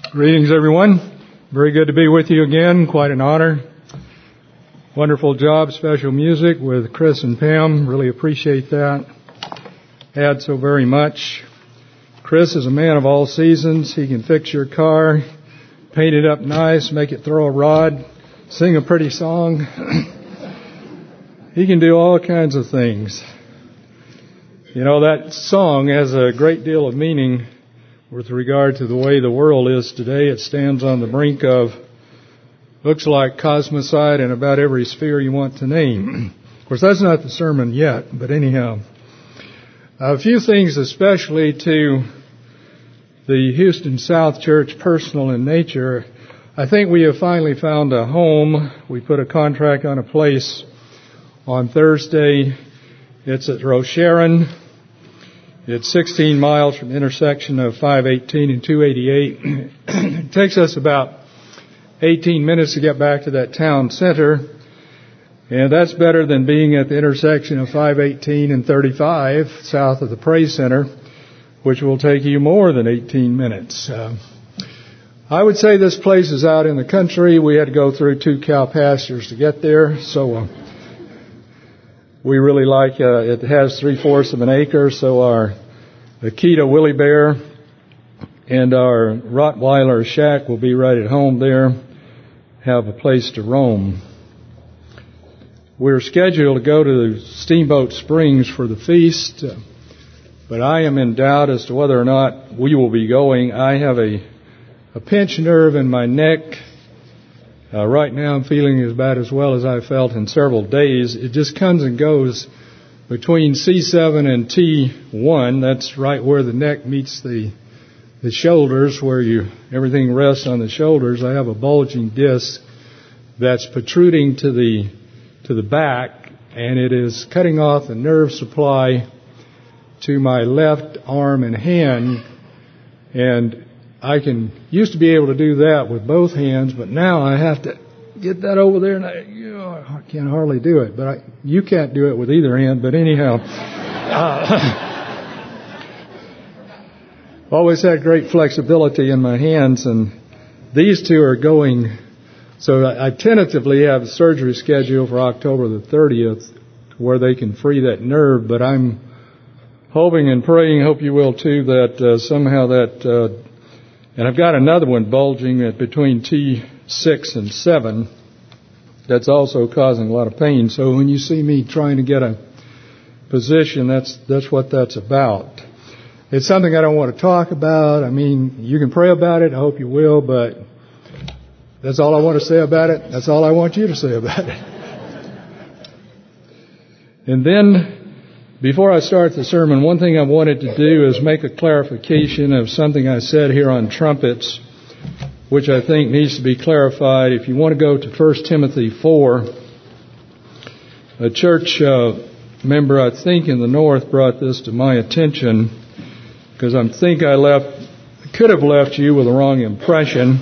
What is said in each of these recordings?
Greetings, everyone. Very good to be with you again. Quite an honor. Wonderful job, special music with Chris and Pam. Really appreciate that. Add so very much. Chris is a man of all seasons. He can fix your car, paint it up nice, make it throw a rod, sing a pretty song. He can do all kinds of things. You know, that song has a great deal of meaning with regard to the way the world is today. It stands on the brink of, looks like cosmocide in about every sphere you want to name. Of course, that's not the sermon yet, but anyhow. A few things especially to the Houston South Church, personal in nature. I think we have finally found a home. We put a contract on a place on Thursday. It's at Rocheron. It's 16 miles from the intersection of 518 and 288. It takes us about 18 minutes to get back to that town center. And that's better than being at the intersection of 518 and 35 south of the Praise Center, which will take you more than 18 minutes. I would say this place is out in the country. We had to go through 2 cow pastures to get there. So we really like it has 3/4 of an acre, so our Akita Willie Bear and our Rottweiler Shack will be right at home there, have a place to roam. We're scheduled to go to Steamboat Springs for the feast, but I am in doubt as to whether or not we will be going. I have a pinched nerve in my neck. Right now I'm feeling about as well as I felt in several days. It just comes and goes between C7 and T1. That's right where the neck meets the shoulders, where everything rests on the shoulders. I have a bulging disc that's protruding to the back, and it is cutting off the nerve supply to my left arm and hand. And I used to be able to do that with both hands, but now I have to get that over there, and I can't hardly do it. But you can't do it with either hand. But anyhow, always had great flexibility in my hands, and these two are going. So I tentatively have a surgery scheduled for October the 30th, where they can free that nerve. But I'm hoping and praying, hope you will too, that somehow that. And I've got another one bulging at between T6 and 7 that's also causing a lot of pain. So when you see me trying to get a position, that's what that's about. It's something I don't want to talk about. I mean, you can pray about it. I hope you will, but that's all I want to say about it. That's all I want you to say about it. And then, before I start the sermon, one thing I wanted to do is make a clarification of something I said here on trumpets, which I think needs to be clarified. If you want to go to 1 Timothy 4, a church member, I think in the north, brought this to my attention, because I think I could have left you with the wrong impression.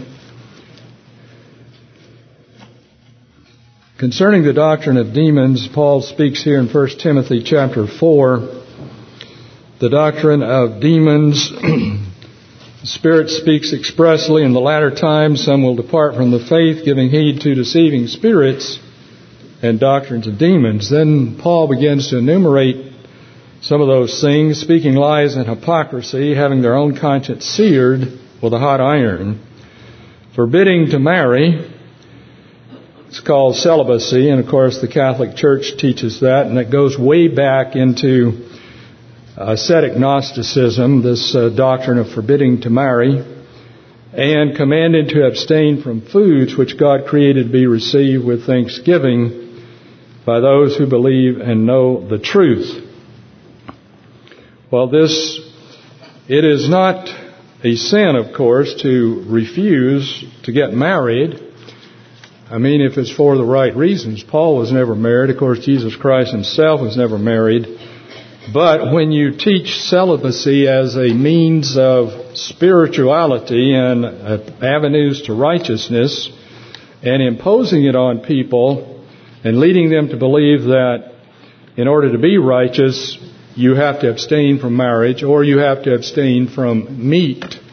Concerning the doctrine of demons, Paul speaks here in 1 Timothy chapter 4, the doctrine of demons. The Spirit speaks expressly, in the latter times some will depart from the faith, giving heed to deceiving spirits and doctrines of demons. Then Paul begins to enumerate some of those things, speaking lies and hypocrisy, having their own conscience seared with a hot iron, forbidding to marry. It's called celibacy, and of course the Catholic Church teaches that, and it goes way back into ascetic Gnosticism, this doctrine of forbidding to marry, and commanded to abstain from foods which God created to be received with thanksgiving by those who believe and know the truth. Well, it is not a sin, of course, to refuse to get married. I mean, if it's for the right reasons. Paul was never married. Of course, Jesus Christ himself was never married. But when you teach celibacy as a means of spirituality and avenues to righteousness, and imposing it on people and leading them to believe that in order to be righteous, you have to abstain from marriage or you have to abstain from meat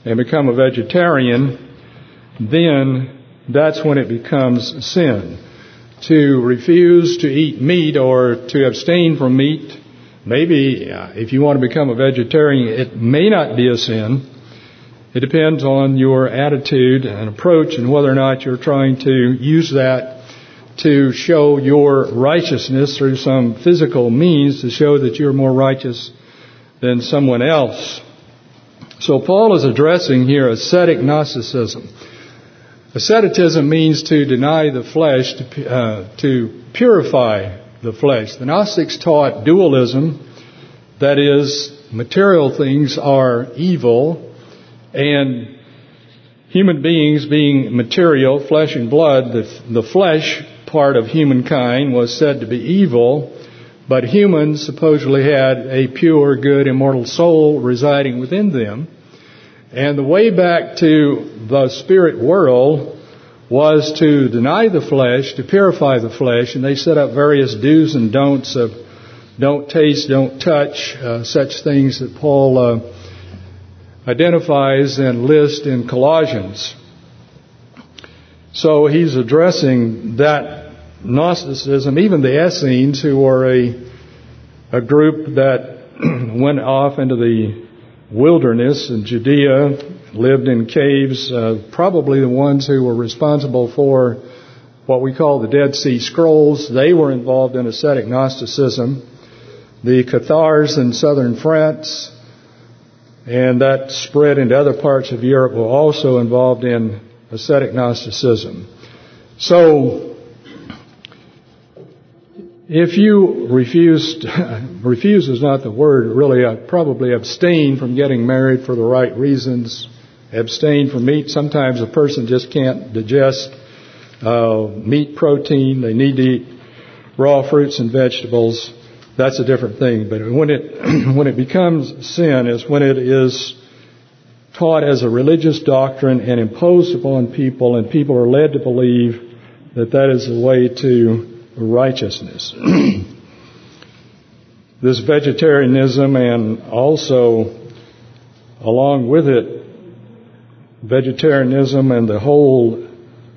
and become a vegetarian, then that's when it becomes sin. To refuse to eat meat or to abstain from meat, maybe if you want to become a vegetarian, it may not be a sin. It depends on your attitude and approach and whether or not you're trying to use that to show your righteousness through some physical means to show that you're more righteous than someone else. So Paul is addressing here ascetic Gnosticism. Asceticism means to deny the flesh, to purify the flesh. The Gnostics taught dualism, that is, material things are evil, and human beings being material, flesh and blood, the flesh part of humankind was said to be evil, but humans supposedly had a pure, good, immortal soul residing within them. And the way back to the spirit world was to deny the flesh, to purify the flesh, and they set up various do's and don'ts of don't taste, don't touch, such things that Paul identifies and lists in Colossians. So he's addressing that Gnosticism, even the Essenes, who are a group that went off into the wilderness in Judea, lived in caves, probably the ones who were responsible for what we call the Dead Sea Scrolls. They were involved in ascetic Gnosticism. The Cathars in southern France, and that spread into other parts of Europe, were also involved in ascetic Gnosticism. So, if you refuse is not the word, really, probably abstain from getting married for the right reasons, abstain from meat. Sometimes a person just can't digest meat protein. They need to eat raw fruits and vegetables. That's a different thing. But when it becomes sin is when it is taught as a religious doctrine and imposed upon people, and people are led to believe that that is the way to righteousness. This vegetarianism, and also along with it, vegetarianism and the whole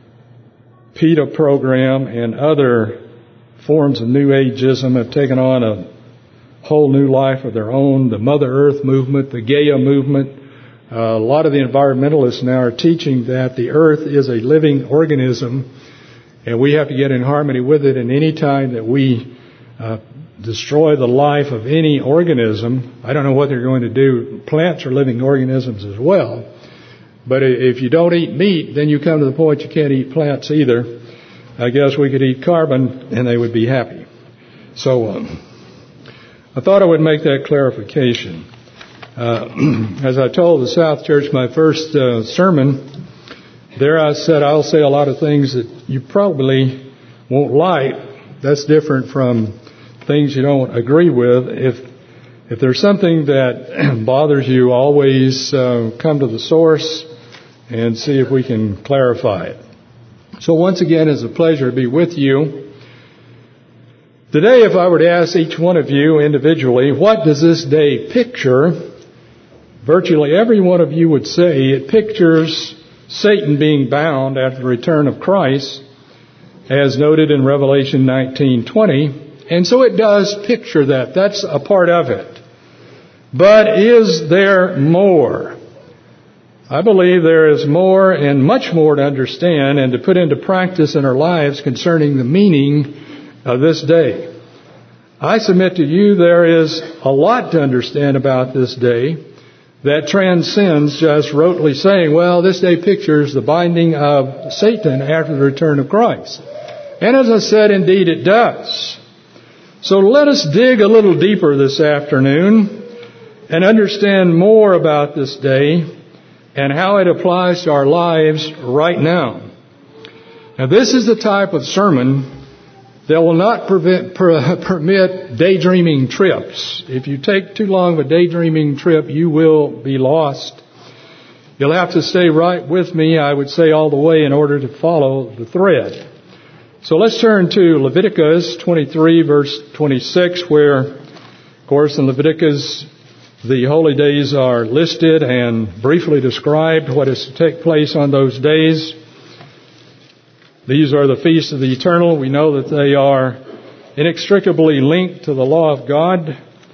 PETA program and other forms of New Ageism have taken on a whole new life of their own. The Mother Earth movement, the Gaia movement. A lot of the environmentalists now are teaching that the earth is a living organism, and we have to get in harmony with it. And any time that we destroy the life of any organism, I don't know what they're going to do. Plants are living organisms as well. But if you don't eat meat, then you come to the point you can't eat plants either. I guess we could eat carbon and they would be happy. So I thought I would make that clarification. As I told the South Church, my first sermon, there I said I'll say a lot of things that you probably won't like. That's different from things you don't agree with. If there's something that bothers you, always come to the source and see if we can clarify it. So once again, it's a pleasure to be with you. Today, if I were to ask each one of you individually, what does this day picture? Virtually every one of you would say it pictures Satan being bound after the return of Christ, as noted in Revelation 19:20. And so it does picture that. That's a part of it. But is there more? I believe there is more and much more to understand and to put into practice in our lives concerning the meaning of this day. I submit to you there is a lot to understand about this day that transcends just rotely saying, well, this day pictures the binding of Satan after the return of Christ. And as I said, indeed it does. So let us dig a little deeper this afternoon and understand more about this day and how it applies to our lives right now. Now, this is the type of sermon that will not permit daydreaming trips. If you take too long of a daydreaming trip, you will be lost. You'll have to stay right with me, I would say, all the way in order to follow the thread. So let's turn to Leviticus 23, verse 26, where, of course, in Leviticus The holy days are listed and briefly described what is to take place on those days. These are the feasts of the eternal. We know that they are inextricably linked to the law of God.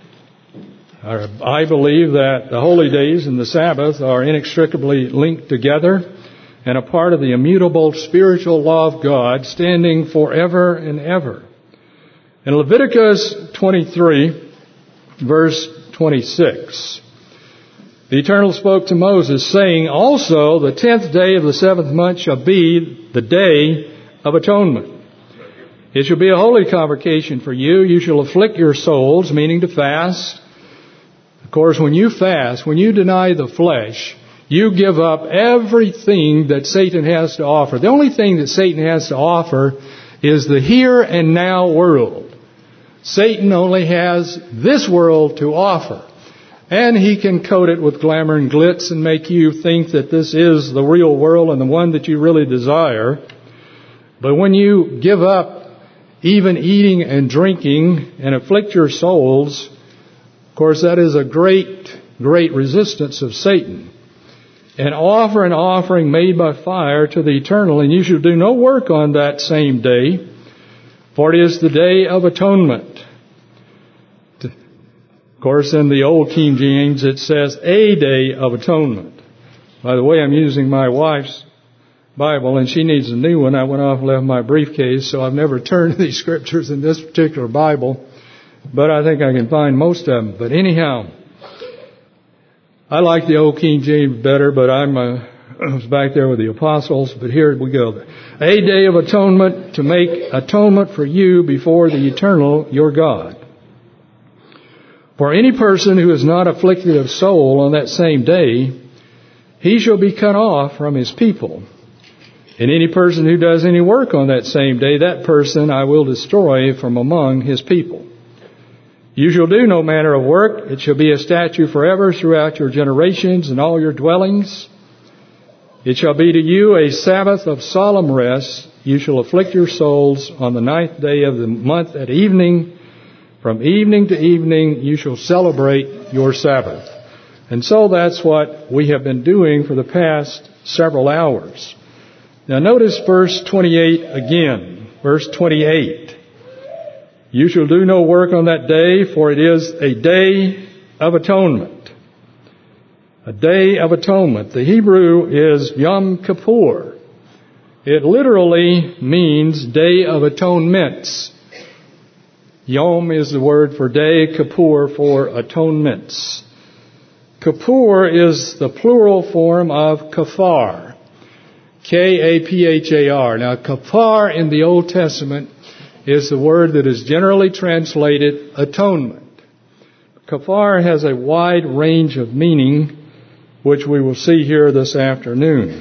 I believe that the holy days and the Sabbath are inextricably linked together and a part of the immutable spiritual law of God, standing forever and ever. In Leviticus 23, verse 26, the Eternal spoke to Moses, saying, "Also the 10th day of the 7th month shall be the day of atonement. It shall be a holy convocation for you. You shall afflict your souls," meaning to fast. Of course, when you fast, when you deny the flesh, you give up everything that Satan has to offer. The only thing that Satan has to offer is the here and now world. Satan only has this world to offer. And he can coat it with glamour and glitz and make you think that this is the real world and the one that you really desire. But when you give up even eating and drinking and afflict your souls, of course, that is a great, great resistance of Satan. And offer an offering made by fire to the eternal, and you shall do no work on that same day, for it is the day of atonement. Of course, in the old King James, it says a day of atonement. By the way, I'm using my wife's Bible, and she needs a new one. I went off and left my briefcase, so I've never turned to these scriptures in this particular Bible, but I think I can find most of them. But anyhow, I like the old King James better, but I was back there with the apostles, but here we go. A day of atonement, to make atonement for you before the eternal, your God. For any person who is not afflicted of soul on that same day, he shall be cut off from his people. And any person who does any work on that same day, that person I will destroy from among his people. You shall do no manner of work. It shall be a statute forever throughout your generations and all your dwellings. It shall be to you a Sabbath of solemn rest. You shall afflict your souls on the 9th day of the month at evening. From evening to evening you shall celebrate your Sabbath. And so that's what we have been doing for the past several hours. Now notice verse 28 again. Verse 28. You shall do no work on that day, for it is a day of atonement. A day of atonement. The Hebrew is Yom Kippur. It literally means day of atonements. Yom is the word for day, Kippur for atonements. Kippur is the plural form of kafar. K-A-P-H-A-R. Now, kafar in the Old Testament is the word that is generally translated atonement. Kafar has a wide range of meaning, which we will see here this afternoon.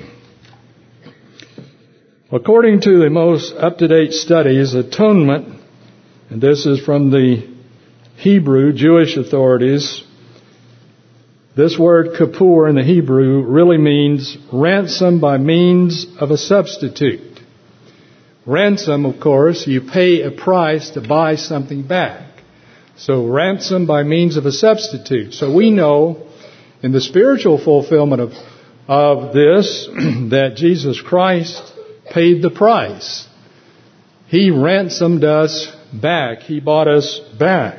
According to the most up-to-date studies, atonement, and this is from the Hebrew Jewish authorities, this word kippur in the Hebrew really means ransom by means of a substitute. Ransom, of course, you pay a price to buy something back. So ransom by means of a substitute. So we know in the spiritual fulfillment of this that Jesus Christ paid the price. He ransomed us back. He bought us back.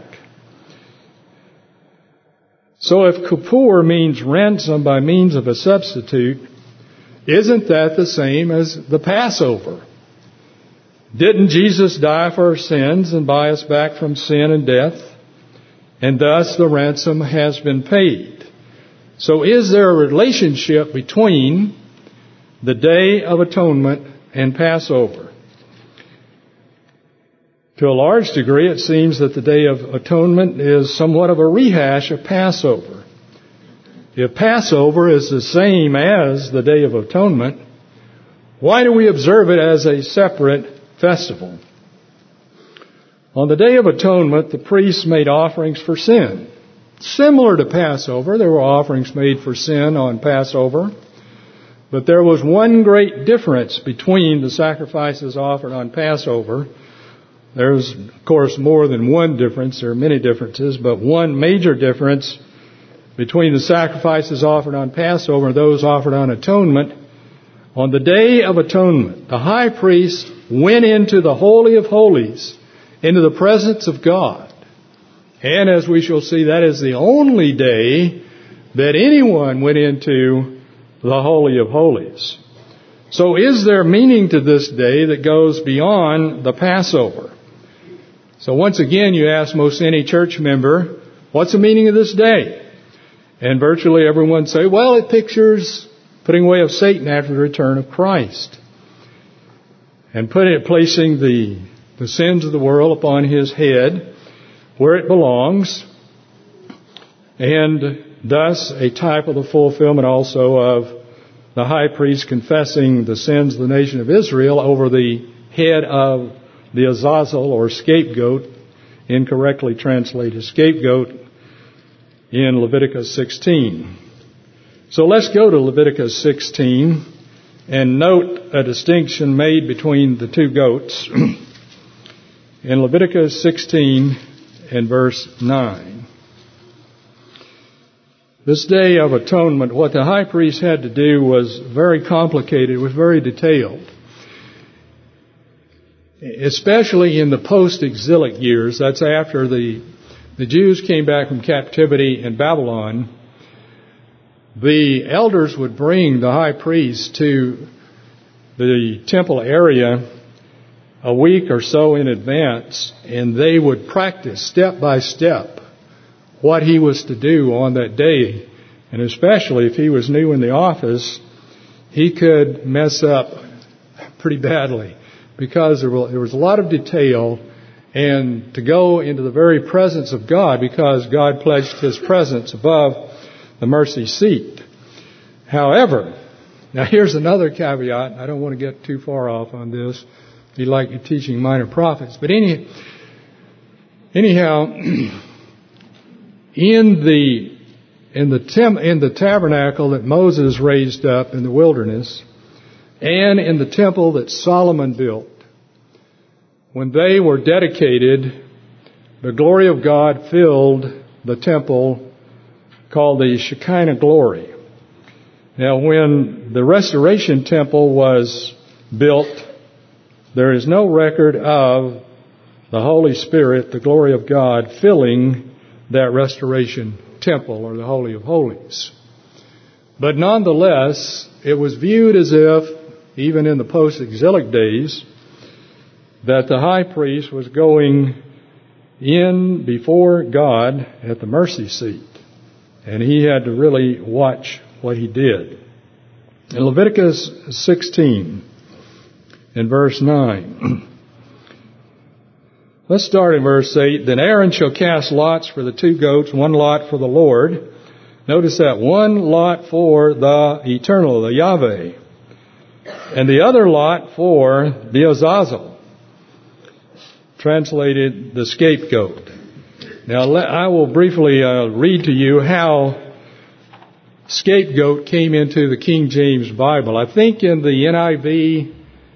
So if kippur means ransom by means of a substitute, isn't that the same as the Passover? Didn't Jesus die for our sins and buy us back from sin and death? And thus the ransom has been paid. So is there a relationship between the Day of Atonement and Passover? To a large degree, it seems that the Day of Atonement is somewhat of a rehash of Passover. If Passover is the same as the Day of Atonement, why do we observe it as a separate festival? On the Day of Atonement, the priests made offerings for sin. Similar to Passover, there were offerings made for sin on Passover. But there was one great difference between the sacrifices offered on Passover. There's, of course, more than one difference. There are many differences, but one major difference between the sacrifices offered on Passover and those offered on atonement, on the Day of Atonement, the high priest went into the Holy of Holies, into the presence of God. And as we shall see, that is the only day that anyone went into the Holy of Holies. So is there meaning to this day that goes beyond the Passover? So once again, you ask most any church member, what's the meaning of this day? And virtually everyone say, well, it pictures putting away of Satan after the return of Christ. And placing the sins of the world upon his head where it belongs. And thus a type of the fulfillment also of the high priest confessing the sins of the nation of Israel over the head of the Azazel or scapegoat, incorrectly translated scapegoat, in Leviticus 16. So let's go to Leviticus 16 and note a distinction made between the two goats. In Leviticus 16 and verse 9. This Day of Atonement, what the high priest had to do was very complicated, it was very detailed. Especially in the post-exilic years, that's after the Jews came back from captivity in Babylon, the elders would bring the high priest to the temple area a week or so in advance, and they would practice step by step what he was to do on that day. And especially if he was new in the office, he could mess up pretty badly because there was a lot of detail, and to go into the very presence of God, because God pledged his presence above the mercy seat. However, now here's another caveat. I don't want to get too far off on this. Be like you're teaching minor prophets. But anyhow, in the tabernacle that Moses raised up in the wilderness, and in the temple that Solomon built, when they were dedicated, the glory of God filled the temple called the Shekinah glory. Now, when the restoration temple was built, there is no record of the Holy Spirit, the glory of God, filling that restoration temple or the Holy of Holies. But nonetheless, it was viewed as if, even in the post-exilic days, that the high priest was going in before God at the mercy seat. And he had to really watch what he did. In Leviticus 16, in verse 9, let's start in verse 8. Then Aaron shall cast lots for the two goats, one lot for the Lord. Notice that, one lot for the eternal, the Yahweh, and the other lot for the Azazel, translated the scapegoat. Now I will briefly read to you how scapegoat came into the King James Bible. I think in the NIV,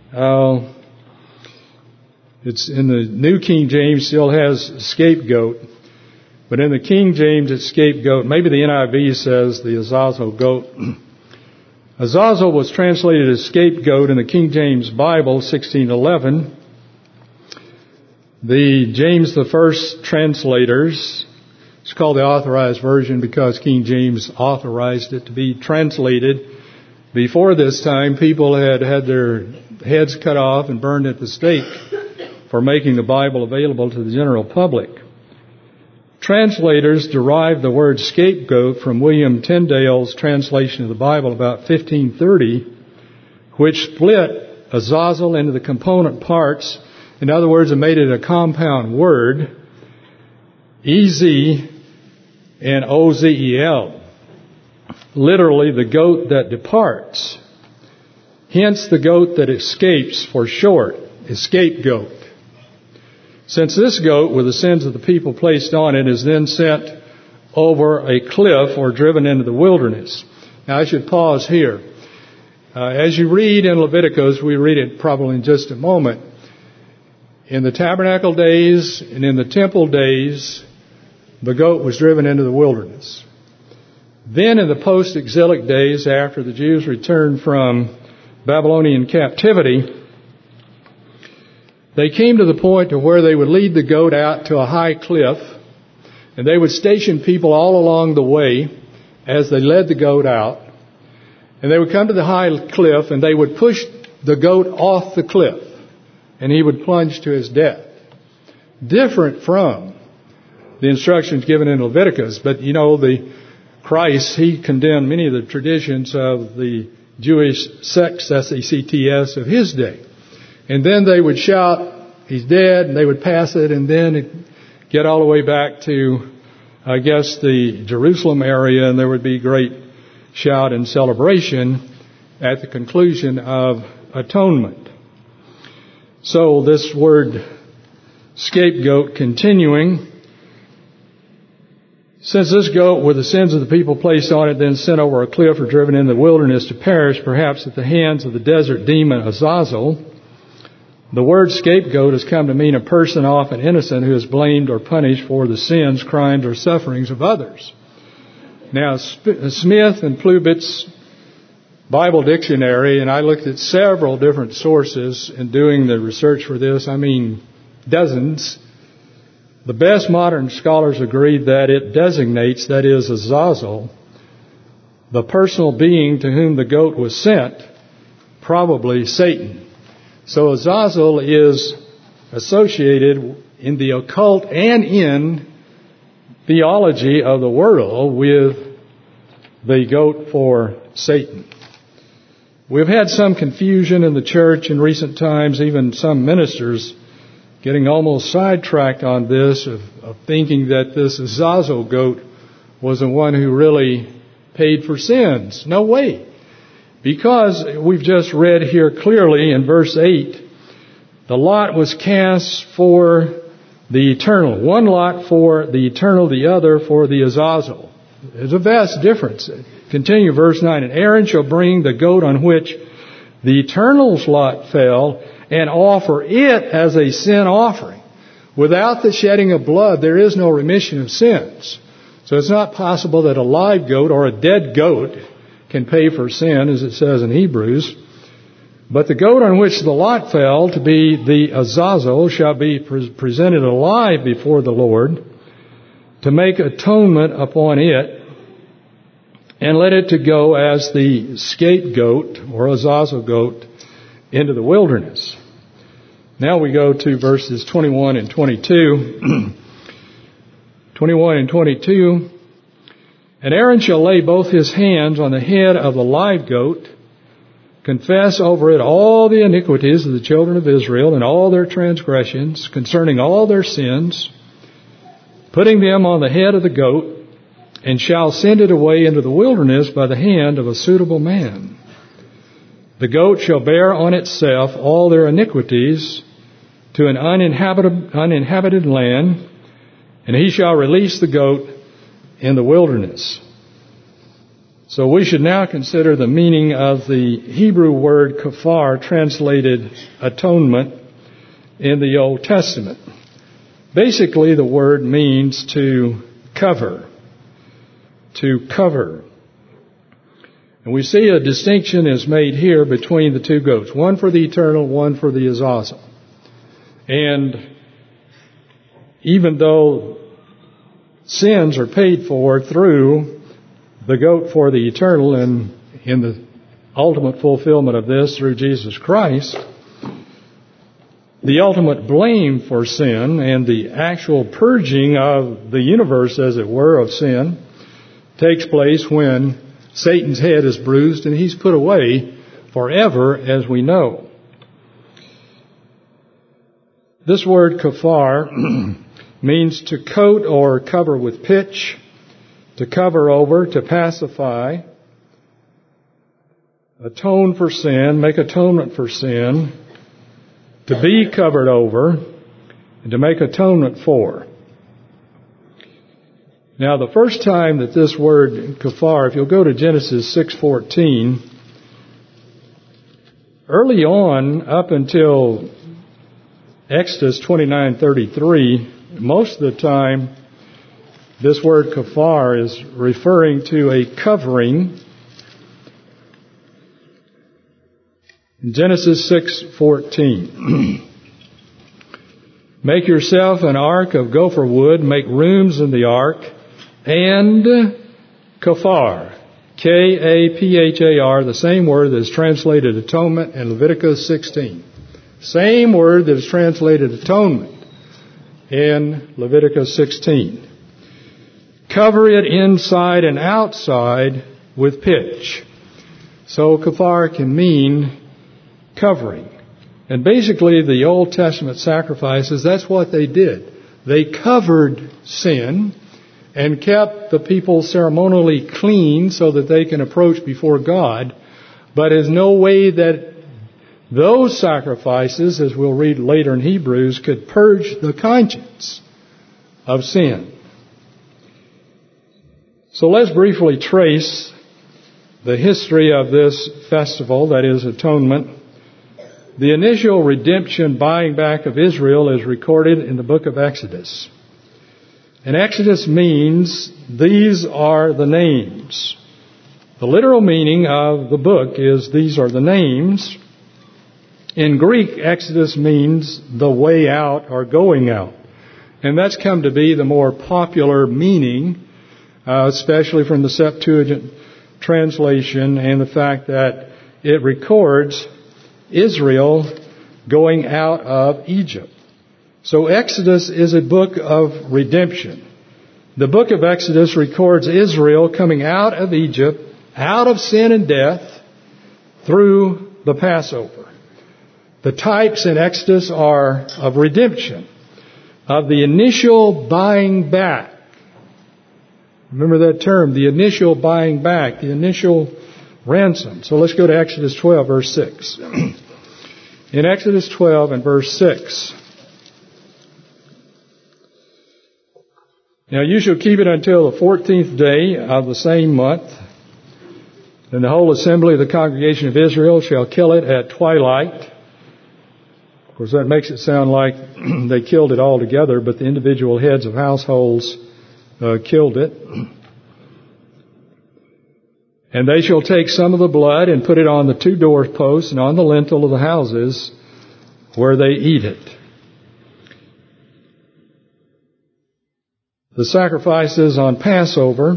it's in the New King James still has scapegoat, but in the King James it's scapegoat. Maybe the NIV says the Azazel goat. Azazel was translated as scapegoat in the King James Bible, 1611. The James the First translators, it's called the Authorized Version because King James authorized it to be translated. Before this time, people had their heads cut off and burned at the stake for making the Bible available to the general public. Translators derived the word scapegoat from William Tyndale's translation of the Bible about 1530, which split Azazel into the component parts. In other words, it made it a compound word, E-Z and O-Z-E-L. Literally, the goat that departs. Hence, the goat that escapes for short is scapegoat. Since this goat, with the sins of the people placed on it, is then sent over a cliff or driven into the wilderness. Now, I should pause here. As you read in Leviticus, we read it probably in just a moment. In the tabernacle days and in the temple days, the goat was driven into the wilderness. Then in the post-exilic days, after the Jews returned from Babylonian captivity, they came to the point to where they would lead the goat out to a high cliff, and they would station people all along the way as they led the goat out. And they would come to the high cliff, and they would push the goat off the cliff, and he would plunge to his death. Different from the instructions given in Leviticus, but the Christ, he condemned many of the traditions of the Jewish sects, S-E-C-T-S, of his day. And then they would shout, he's dead, and they would pass it, and then get all the way back to, the Jerusalem area, and there would be great shout and celebration at the conclusion of atonement. So this word scapegoat continuing, since this goat with the sins of the people placed on it, then sent over a cliff or driven in the wilderness to perish, perhaps at the hands of the desert demon Azazel, the word scapegoat has come to mean a person, often innocent, who is blamed or punished for the sins, crimes, or sufferings of others. Now, Smith and Plubitt's Bible Dictionary, and I looked at several different sources in doing the research for this, dozens. The best modern scholars agree that it designates, that is, Azazel, the personal being to whom the goat was sent, probably Satan. So Azazel is associated in the occult and in theology of the world with the goat for Satan. We've had some confusion in the church in recent times, even some ministers getting almost sidetracked on this, of thinking that this Azazel goat was the one who really paid for sins. No way. Because we've just read here clearly in verse 8, the lot was cast for the eternal. One lot for the eternal, the other for the Azazel. There's a vast difference. Continue verse 9. And Aaron shall bring the goat on which the eternal's lot fell and offer it as a sin offering. Without the shedding of blood, there is no remission of sins. So it's not possible that a live goat or a dead goat can pay for sin, as it says in Hebrews. But the goat on which the lot fell, to be the Azazel, shall be presented alive before the Lord to make atonement upon it, and let it to go as the scapegoat or Azazel goat into the wilderness. Now we go to verses 21 and 22. 21 and 22. And Aaron shall lay both his hands on the head of the live goat, confess over it all the iniquities of the children of Israel and all their transgressions concerning all their sins, putting them on the head of the goat, and shall send it away into the wilderness by the hand of a suitable man. The goat shall bear on itself all their iniquities to an uninhabited land, and he shall release the goat in the wilderness. So we should now consider the meaning of the Hebrew word kafar, translated atonement, in the Old Testament. Basically, the word means to cover. To cover. And we see a distinction is made here between the two goats. One for the eternal, one for the Azazel. And even though sins are paid for through the goat for the eternal, and in the ultimate fulfillment of this through Jesus Christ, the ultimate blame for sin and the actual purging of the universe, as it were, of sin takes place when Satan's head is bruised and he's put away forever, as we know. This word kafar means to coat or cover with pitch, to cover over, to pacify, atone for sin, make atonement for sin, to be covered over, and to make atonement for. Now, the first time that this word kafar, if you'll go to Genesis 6:14, early on, up until Exodus 29:33, most of the time, This word kafar is referring to a covering. In Genesis 6:14, make yourself an ark of gopher wood, make rooms in the ark, and kafar, K-A-P-H-A-R, the same word that is translated atonement in Leviticus 16. Same word that is translated atonement in Leviticus 16. Cover it inside and outside with pitch. So kafar can mean covering. And basically the Old Testament sacrifices, that's what they did. They covered sin and kept the people ceremonially clean so that they can approach before God. But there's no way that those sacrifices, as we'll read later in Hebrews, could purge the conscience of sin. So let's briefly trace the history of this festival, that is atonement. The initial redemption buying back of Israel is recorded in the book of Exodus. And Exodus means these are the names. The literal meaning of the book is these are the names. In Greek, Exodus means the way out or going out. And that's come to be the more popular meaning, especially from the Septuagint translation and the fact that it records Israel going out of Egypt. So Exodus is a book of redemption. The book of Exodus records Israel coming out of Egypt, out of sin and death, through the Passover. The types in Exodus are of redemption, of the initial buying back. Remember that term, the initial buying back, the initial ransom. So let's go to Exodus 12, verse 6. In Exodus 12 and verse 6, now you shall keep it until the 14th day of the same month. Then the whole assembly of the congregation of Israel shall kill it at twilight. Of course, that makes it sound like they killed it all together, but the individual heads of households killed it. And they shall take some of the blood and put it on the two doorposts and on the lintel of the houses where they eat it. The sacrifices on Passover,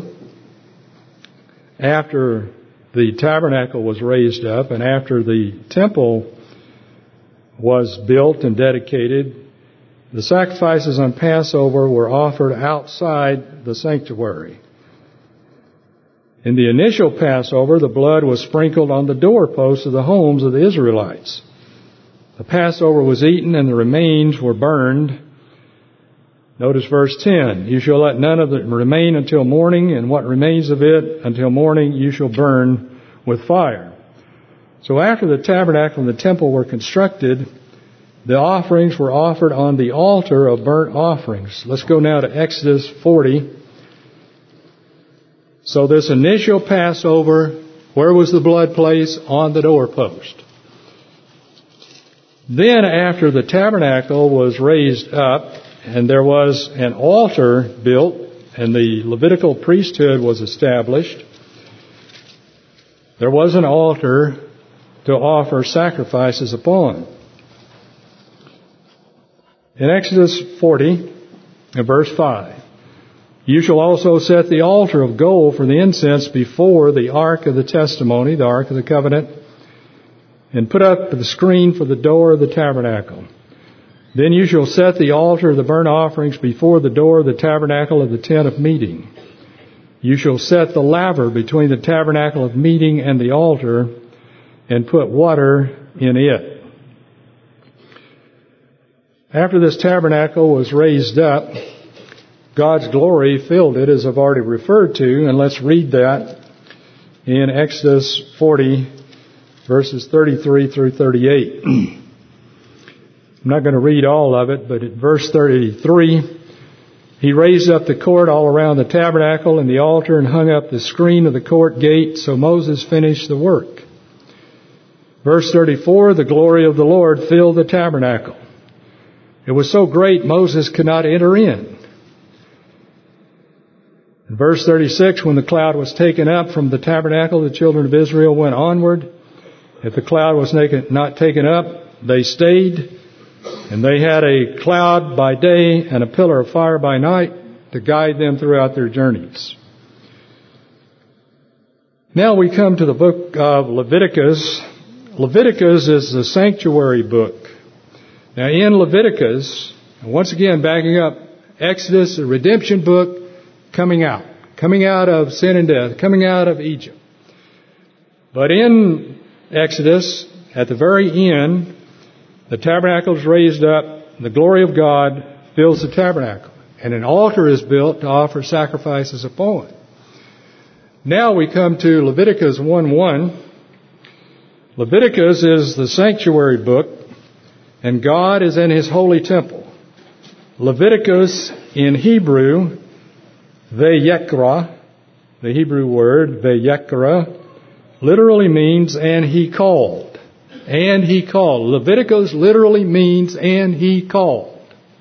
after the tabernacle was raised up and after the temple was built and dedicated, the sacrifices on Passover were offered outside the sanctuary. In the initial Passover, the blood was sprinkled on the doorposts of the homes of the Israelites. The Passover was eaten and the remains were burned. Notice verse 10. You shall let none of it remain until morning, and what remains of it until morning you shall burn with fire. So after the tabernacle and the temple were constructed, the offerings were offered on the altar of burnt offerings. Let's go now to Exodus 40. So this initial Passover, where was the blood placed? On the doorpost. Then after the tabernacle was raised up and there was an altar built and the Levitical priesthood was established, there was an altar to offer sacrifices upon. In Exodus 40, in verse 5, you shall also set the altar of gold for the incense before the ark of the testimony, the ark of the covenant, and put up the screen for the door of the tabernacle. Then you shall set the altar of the burnt offerings before the door of the tabernacle of the tent of meeting. You shall set the laver between the tabernacle of meeting and the altar, and put water in it. After this tabernacle was raised up, God's glory filled it, as I've already referred to, and let's read that in Exodus 40, verses 33 through 38. I'm not going to read all of it, but at verse 33, he raised up the court all around the tabernacle and the altar and hung up the screen of the court gate, so Moses finished the work. Verse 34, the glory of the Lord filled the tabernacle. It was so great Moses could not enter in. In verse 36, when the cloud was taken up from the tabernacle, the children of Israel went onward. If the cloud was not taken up, they stayed. And they had a cloud by day and a pillar of fire by night to guide them throughout their journeys. Now we come to the book of Leviticus. Leviticus is the sanctuary book. Now in Leviticus, once again backing up, Exodus, the redemption book, coming out of sin and death, coming out of Egypt. But in Exodus, at the very end, the tabernacle is raised up, the glory of God fills the tabernacle, and an altar is built to offer sacrifices upon it. Now we come to Leviticus 1:1. Leviticus is the sanctuary book, and God is in His holy temple. Leviticus in Hebrew, Vayekra, the Hebrew word, Vayekra, literally means, and He called. And He called. Leviticus literally means, and He called.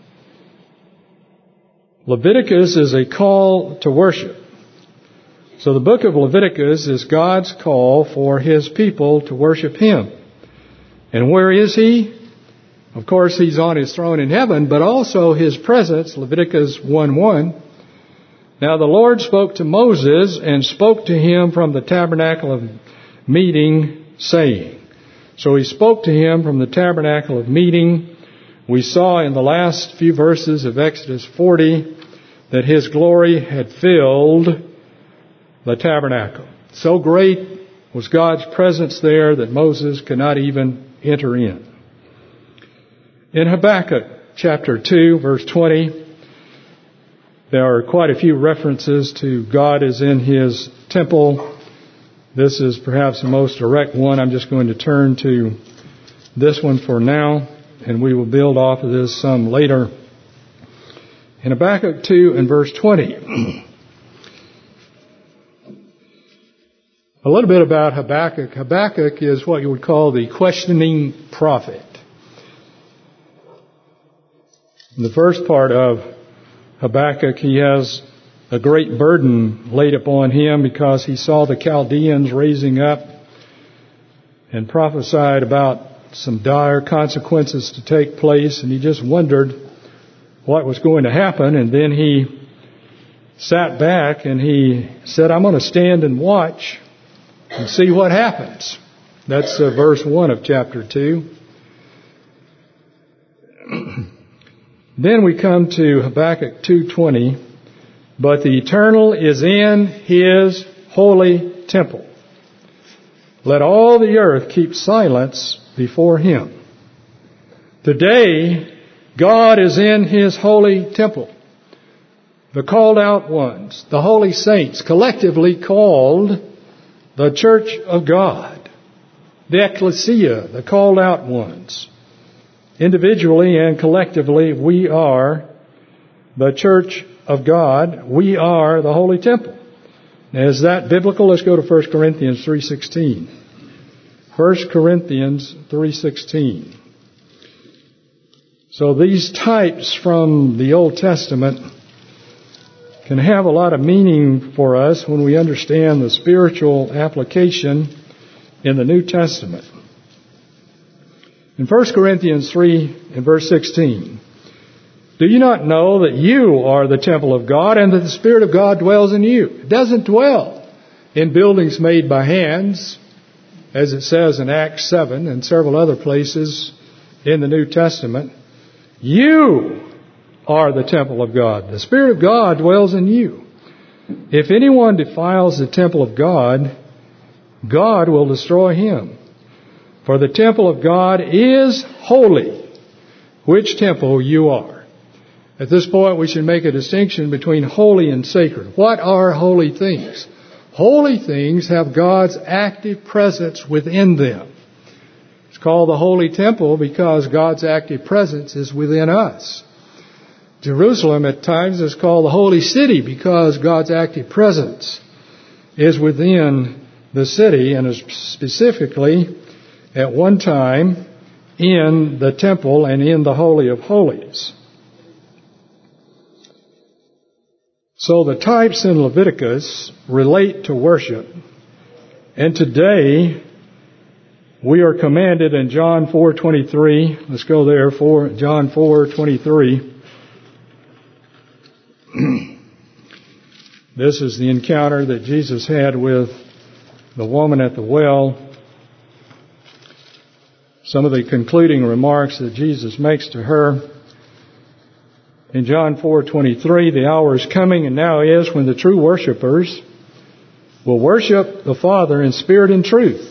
Leviticus is a call to worship. So the book of Leviticus is God's call for His people to worship Him. And where is He? Of course, He's on His throne in heaven, but also His presence, Leviticus 1:1. Now the Lord spoke to Moses and spoke to him from the tabernacle of meeting, saying. So He spoke to him from the tabernacle of meeting. We saw in the last few verses of Exodus 40 that His glory had filled the tabernacle. So great was God's presence there that Moses could not even enter in. In Habakkuk chapter 2, verse 20, there are quite a few references to God is in His temple. This is perhaps the most direct one. I'm just going to turn to this one for now, and we will build off of this some later. In Habakkuk 2 and verse 20, a little bit about Habakkuk. Habakkuk is what you would call the questioning prophet. In the first part of Habakkuk, he has a great burden laid upon him because he saw the Chaldeans raising up and prophesied about some dire consequences to take place, and he just wondered what was going to happen. And then he sat back and he said, I'm going to stand and watch and see what happens. That's verse 1 of chapter 2. Then we come to Habakkuk 2:20. But the Eternal is in His holy temple. Let all the earth keep silence before Him. Today, God is in His holy temple. The called out ones, the holy saints, collectively called the church of God. The ecclesia, the called out ones. Individually and collectively, we are the church of God. We are the holy temple. Now, is that biblical? Let's go to 1 Corinthians 3:16. 1 Corinthians 3:16. So these types from the Old Testament can have a lot of meaning for us when we understand the spiritual application in the New Testament. In 1 Corinthians 3 and verse 16, do you not know that you are the temple of God and that the Spirit of God dwells in you? It doesn't dwell in buildings made by hands, as it says in Acts 7 and several other places in the New Testament. You are the temple of God. The Spirit of God dwells in you. If anyone defiles the temple of God, God will destroy him. For the temple of God is holy, which temple you are. At this point, we should make a distinction between holy and sacred. What are holy things? Holy things have God's active presence within them. It's called the Holy Temple because God's active presence is within us. Jerusalem at times is called the Holy City because God's active presence is within the city and is specifically at one time in the temple and in the Holy of Holies. So the types in Leviticus relate to worship. And today, we are commanded in John 4:23. Let's go there, John 4:23. This is the encounter that Jesus had with the woman at the well. Some of the concluding remarks that Jesus makes to her. In John 4:23, the hour is coming and now is when the true worshipers will worship the Father in spirit and truth.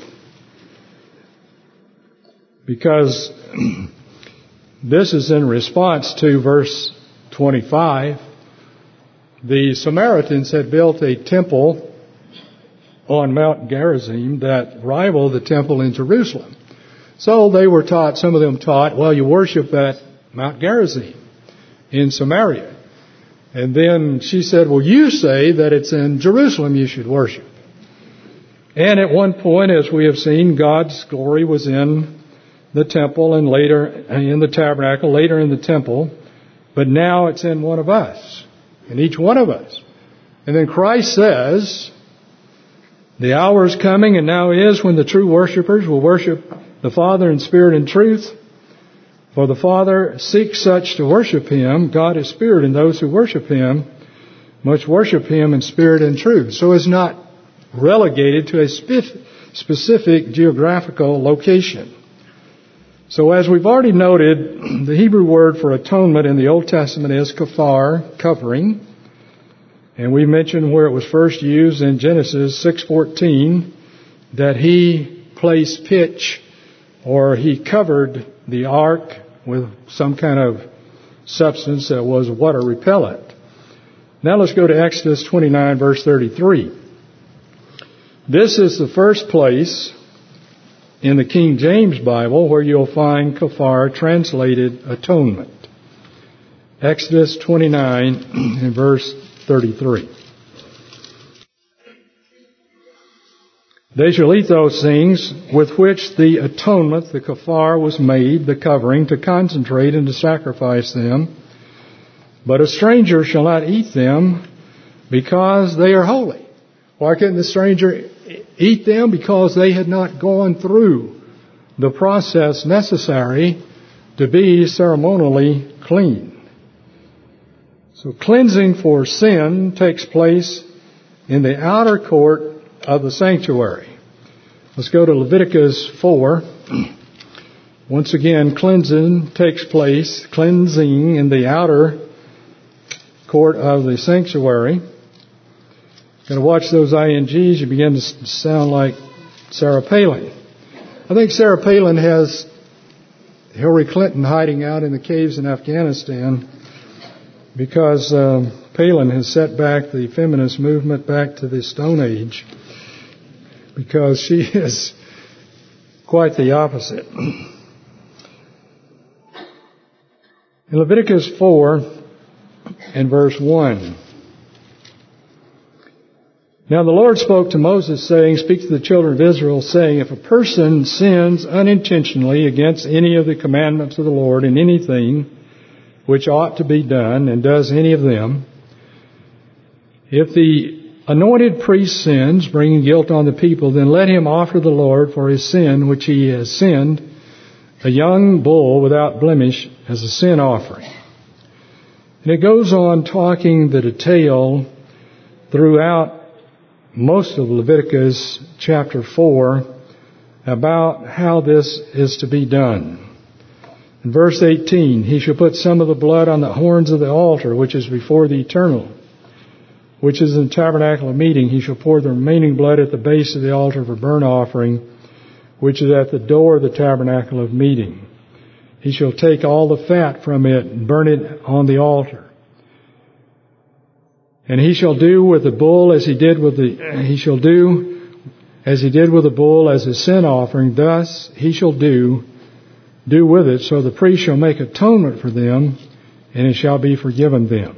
Because this is in response to verse 25. The Samaritans had built a temple on Mount Gerizim that rivaled the temple in Jerusalem. So they were taught, some of them taught, well, you worship at Mount Gerizim in Samaria. And then she said, well, you say that it's in Jerusalem you should worship. And at one point, as we have seen, God's glory was in the temple and later in the tabernacle, later in the temple. But now it's in one of us, in each one of us. And then Christ says, the hour is coming and now is when the true worshipers will worship the Father in spirit and truth. For the Father seeks such to worship Him. God is spirit, and those who worship Him must worship Him in spirit and truth. So it's not relegated to a specific geographical location. So as we've already noted, the Hebrew word for atonement in the Old Testament is kafar, covering. And we mentioned where it was first used in Genesis 6:14, that He placed pitch, or He covered the ark with some kind of substance that was water repellent. Now let's go to Exodus 29, verse 33. This is the first place in the King James Bible where you'll find kafar translated atonement. Exodus 29 and verse 33. They shall eat those things with which the atonement, the kafar, was made, the covering, to concentrate and to sacrifice them. But a stranger shall not eat them because they are holy. Why couldn't the stranger eat them? Because they had not gone through the process necessary to be ceremonially clean. So cleansing for sin takes place in the outer court of the sanctuary. Let's go to Leviticus 4. Once again, cleansing takes place, cleansing in the outer court of the sanctuary. Going to watch those INGs, you begin to sound like Sarah Palin. I think Sarah Palin has Hillary Clinton hiding out in the caves in Afghanistan because Palin has set back the feminist movement back to the Stone Age, because she is quite the opposite. In Leviticus 4 and verse 1. Now the Lord spoke to Moses, saying, speak to the children of Israel, saying, if a person sins unintentionally against any of the commandments of the Lord in anything which ought to be done, and does any of them, if the anointed priest sins, bringing guilt on the people, then let him offer the Lord for his sin which he has sinned, a young bull without blemish as a sin offering. And it goes on talking the detail throughout most of Leviticus chapter 4 about how this is to be done. In verse 18, he shall put some of the blood on the horns of the altar, which is before the eternal, which is in the tabernacle of meeting. He shall pour the remaining blood at the base of the altar for burnt offering, which is at the door of the tabernacle of meeting. He shall take all the fat from it and burn it on the altar. And he shall do with the bull as he did with the bull as a sin offering. Thus he shall do with it, so the priest shall make atonement for them, and it shall be forgiven them.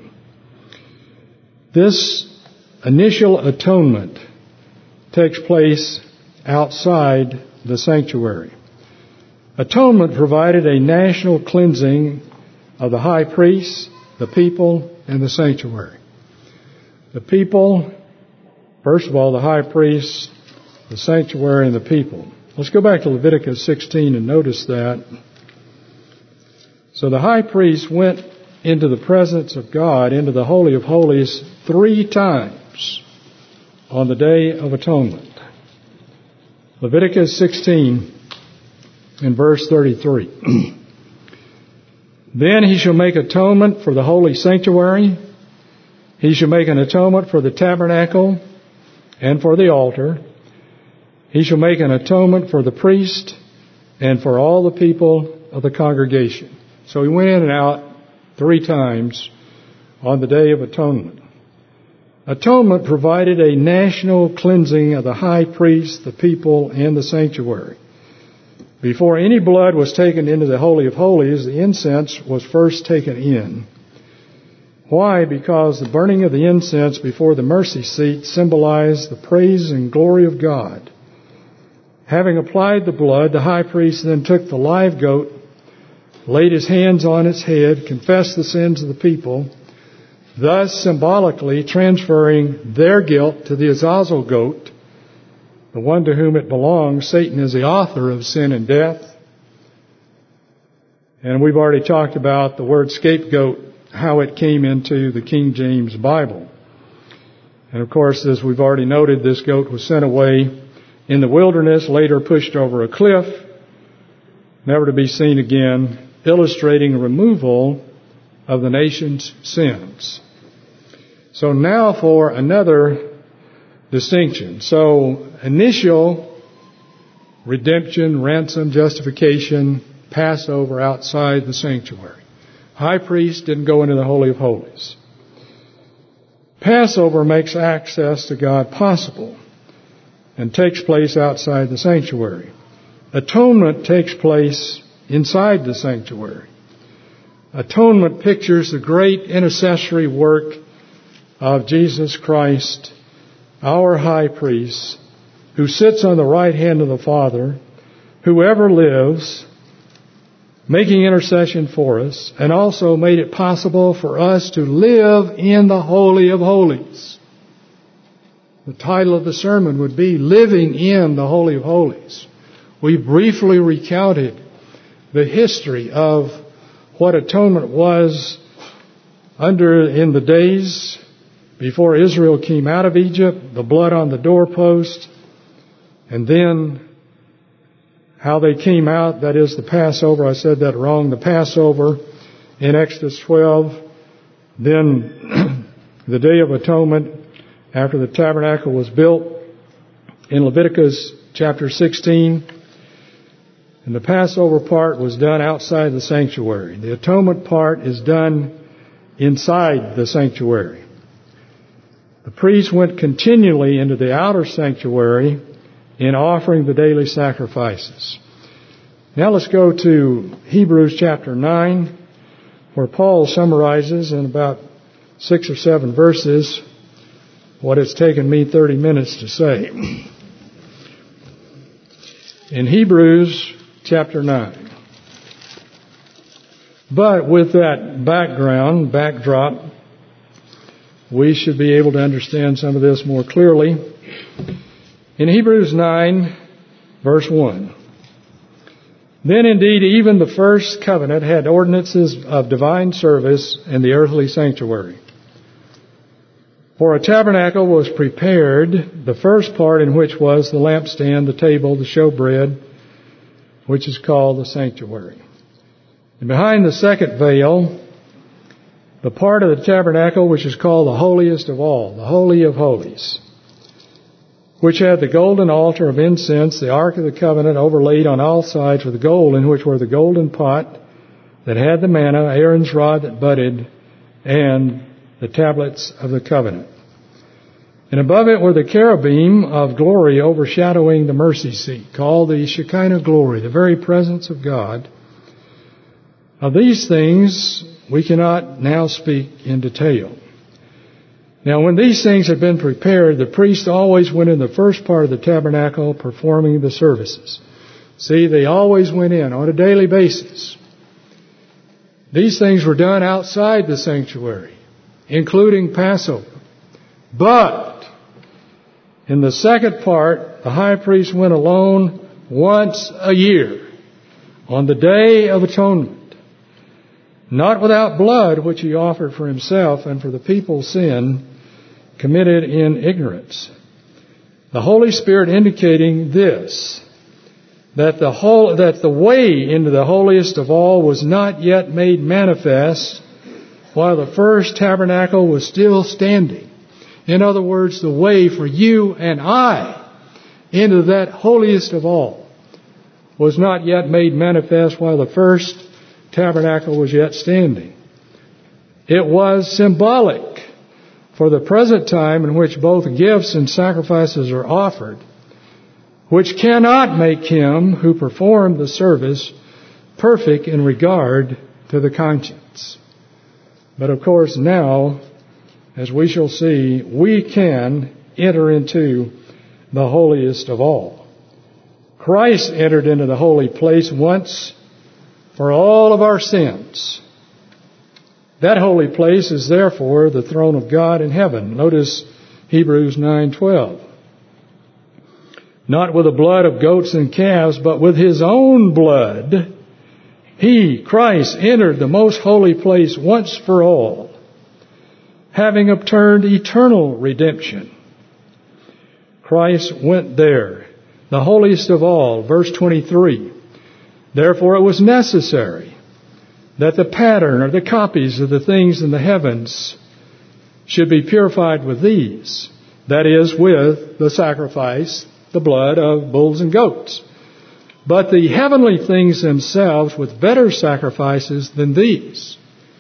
This initial atonement takes place outside the sanctuary. Atonement provided a national cleansing of the high priest, the people, and the sanctuary. The people, first of all, the high priest, the sanctuary, and the people. Let's go back to Leviticus 16 and notice that. So the high priest went into the presence of God, into the Holy of Holies, 3 times on the Day of Atonement. Leviticus 16 and verse 33. Then he shall make atonement for the holy sanctuary. He shall make an atonement for the tabernacle and for the altar. He shall make an atonement for the priest and for all the people of the congregation. So he went in and out 3 times on the Day of Atonement. Atonement provided a national cleansing of the high priest, the people, and the sanctuary. Before any blood was taken into the Holy of Holies, the incense was first taken in. Why? Because the burning of the incense before the mercy seat symbolized the praise and glory of God. Having applied the blood, the high priest then took the live goat, laid his hands on its head, confessed the sins of the people, thus symbolically transferring their guilt to the Azazel goat, the one to whom it belongs. Satan is the author of sin and death. And we've already talked about the word scapegoat, how it came into the King James Bible. And of course, as we've already noted, this goat was sent away in the wilderness, later pushed over a cliff, never to be seen again, illustrating removal of the nation's sins. So now for another distinction. So initial redemption, ransom, justification, Passover outside the sanctuary. High priest didn't go into the Holy of Holies. Passover makes access to God possible and takes place outside the sanctuary. Atonement takes place inside the sanctuary. Atonement pictures the great intercessory work of Jesus Christ, our high priest, who sits on the right hand of the Father, who ever lives, making intercession for us, and also made it possible for us to live in the Holy of Holies. The title of the sermon would be Living in the Holy of Holies. We briefly recounted the history of what atonement was in the days before Israel came out of Egypt, the blood on the doorpost, and then how they came out, that is the Passover. I said that wrong. The Passover in Exodus 12, then the Day of Atonement after the tabernacle was built in Leviticus chapter 16. And the Passover part was done outside the sanctuary. The atonement part is done inside the sanctuary. The priest went continually into the outer sanctuary in offering the daily sacrifices. Now let's go to Hebrews chapter 9, where Paul summarizes in about 6 or 7 verses what it's taken me 30 minutes to say. In Hebrews chapter 9. But with that backdrop, we should be able to understand some of this more clearly. In Hebrews 9, verse 1. Then indeed even the first covenant had ordinances of divine service in the earthly sanctuary. For a tabernacle was prepared, the first part in which was the lampstand, the table, the showbread, which is called the sanctuary. And behind the second veil, the part of the tabernacle which is called the holiest of all, the Holy of Holies, which had the golden altar of incense, the Ark of the Covenant overlaid on all sides with gold, in which were the golden pot that had the manna, Aaron's rod that budded, and the tablets of the covenant. And above it were the cherubim of glory overshadowing the mercy seat, called the Shekinah glory, the very presence of God. Of these things we cannot now speak in detail. Now when these things had been prepared, the priest always went in the first part of the tabernacle performing the services. See, they always went in on a daily basis. These things were done outside the sanctuary, including Passover. But in the second part, the high priest went alone once a year on the Day of Atonement, not without blood, which he offered for himself and for the people's sin committed in ignorance. The Holy Spirit indicating this, that the way into the holiest of all was not yet made manifest while the first tabernacle was still standing. In other words, the way for you and I into that holiest of all was not yet made manifest while the first tabernacle was yet standing. It was symbolic for the present time in which both gifts and sacrifices are offered, which cannot make him who performed the service perfect in regard to the conscience. But of course now, as we shall see, we can enter into the holiest of all. Christ entered into the holy place once for all of our sins. That holy place is therefore the throne of God in heaven. Notice Hebrews 9:12. Not with the blood of goats and calves, but with his own blood, he, Christ, entered the most holy place once for all, having obtained eternal redemption. Christ went there, the holiest of all. Verse 23. Therefore it was necessary that the pattern or the copies of the things in the heavens should be purified with these, that is, with the sacrifice, the blood of bulls and goats. But the heavenly things themselves with better sacrifices than these.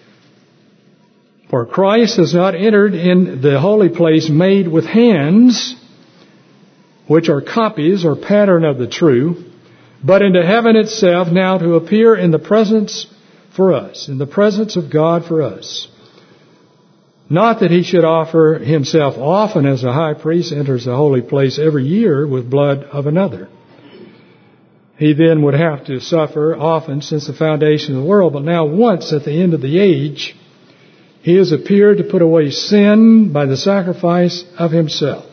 For Christ has not entered in the holy place made with hands, which are copies or pattern of the true, but into heaven itself, now to appear in the presence for us, in the presence of God for us. Not that he should offer himself often, as a high priest enters the holy place every year with blood of another. He then would have to suffer often since the foundation of the world, but now once at the end of the age, he has appeared to put away sin by the sacrifice of himself.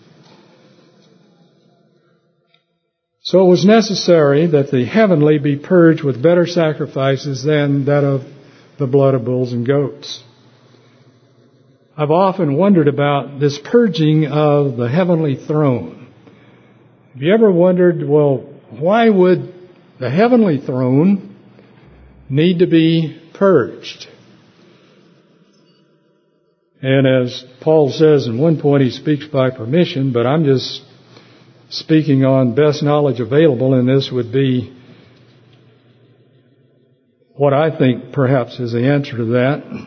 So it was necessary that the heavenly be purged with better sacrifices than that of the blood of bulls and goats. I've often wondered about this purging of the heavenly throne. Have you ever wondered, well, why would the heavenly throne need to be purged? And as Paul says in one point, he speaks by permission, but I'm just speaking on best knowledge available, and this would be what I think perhaps is the answer to that.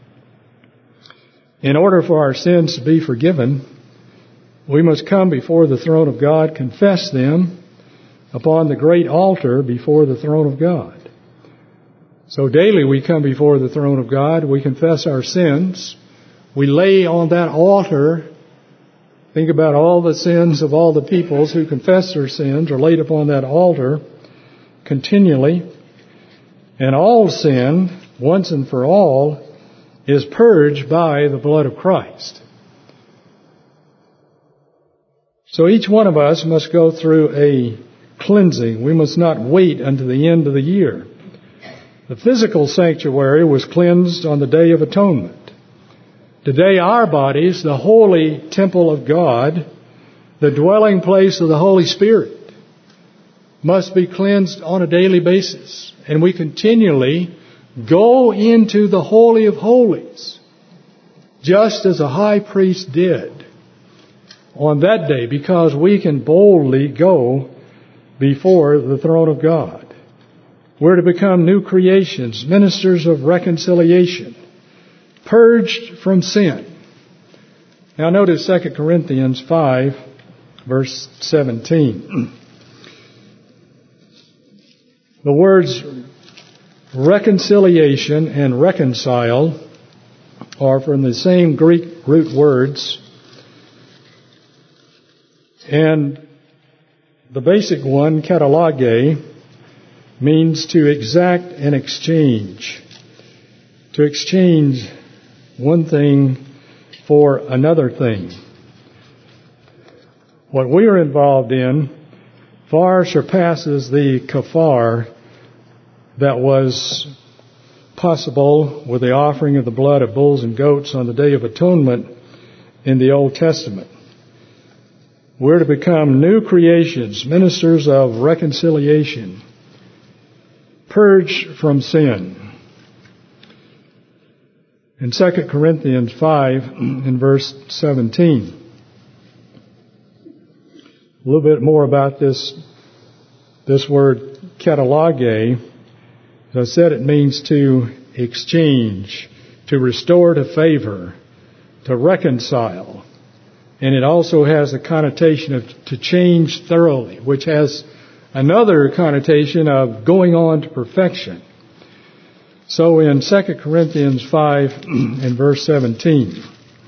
In order for our sins to be forgiven, we must come before the throne of God, confess them upon the great altar before the throne of God. So daily we come before the throne of God, we confess our sins, we lay on that altar. Think about all the sins of all the peoples who confess their sins are laid upon that altar continually. And all sin, once and for all, is purged by the blood of Christ. So each one of us must go through a cleansing. We must not wait until the end of the year. The physical sanctuary was cleansed on the Day of Atonement. Today our bodies, the holy temple of God, the dwelling place of the Holy Spirit, must be cleansed on a daily basis. And we continually go into the Holy of Holies, just as a high priest did on that day, because we can boldly go before the throne of God. We're to become new creations, ministers of reconciliation, purged from sin. Now notice 2 Corinthians 5, verse 17. The words reconciliation and reconcile are from the same Greek root words. And the basic one, katalage, means to exact an exchange. To exchange one thing for another thing. What we are involved in far surpasses the kafar that was possible with the offering of the blood of bulls and goats on the Day of Atonement in the Old Testament. We're to become new creations, ministers of reconciliation, purged from sin. In 2 Corinthians 5, in verse 17, a little bit more about this word katalage. As I said, it means to exchange, to restore to favor, to reconcile. And it also has the connotation of to change thoroughly, which has another connotation of going on to perfection. So in 2 Corinthians 5 and verse 17,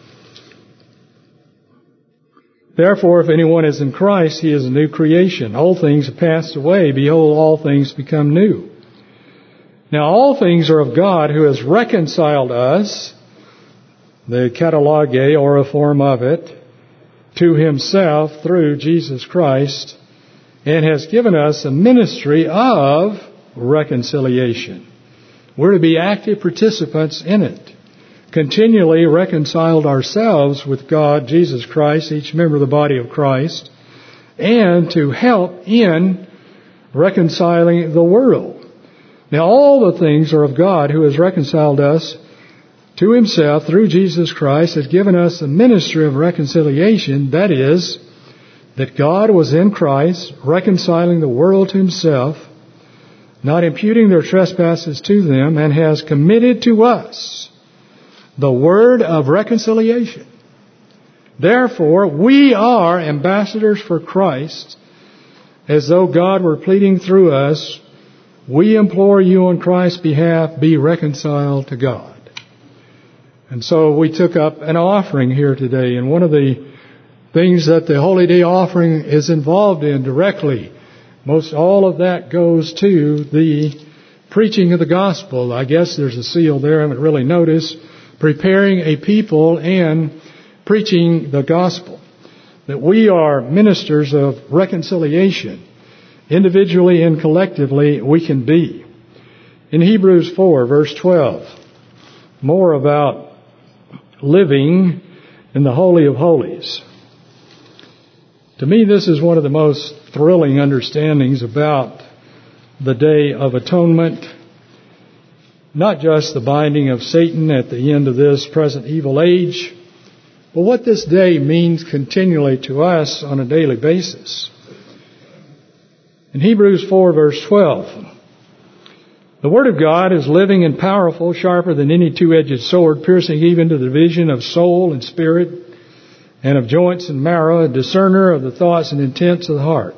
therefore, if anyone is in Christ, he is a new creation. Old things have passed away. Behold, all things become new. Now, all things are of God, who has reconciled us, the katalage, or a form of it, to himself through Jesus Christ, and has given us a ministry of reconciliation. We're to be active participants in it. Continually reconciled ourselves with God, Jesus Christ, each member of the body of Christ, and to help in reconciling the world. Now, all the things are of God, who has reconciled us to himself through Jesus Christ, has given us a ministry of reconciliation. That is, that God was in Christ, reconciling the world to himself, not imputing their trespasses to them, and has committed to us the word of reconciliation. Therefore, we are ambassadors for Christ, as though God were pleading through us. We implore you on Christ's behalf, be reconciled to God. And so we took up an offering here today, and one of the things that the Holy Day offering is involved in directly, most all of that goes to the preaching of the gospel. I guess there's a seal there, I haven't really noticed. Preparing a people and preaching the gospel. That we are ministers of reconciliation. Individually and collectively, we can be. In Hebrews 4, verse 12, more about living in the Holy of Holies. To me, this is one of the most thrilling understandings about the Day of Atonement. Not just the binding of Satan at the end of this present evil age, but what this day means continually to us on a daily basis. In Hebrews 4, verse 12, the Word of God is living and powerful, sharper than any two-edged sword, piercing even to the division of soul and spirit, and of joints and marrow, a discerner of the thoughts and intents of the heart.